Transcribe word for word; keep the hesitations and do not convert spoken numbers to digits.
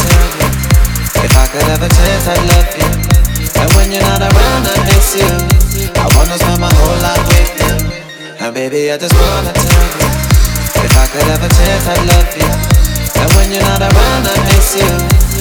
tell you. If I could have a chance, I'd love you. And when you're not around, I miss you. I wanna spend my whole life with you. And baby, I just wanna tell you. If I could have a chance, I'd love you. And when you're not around, I miss you.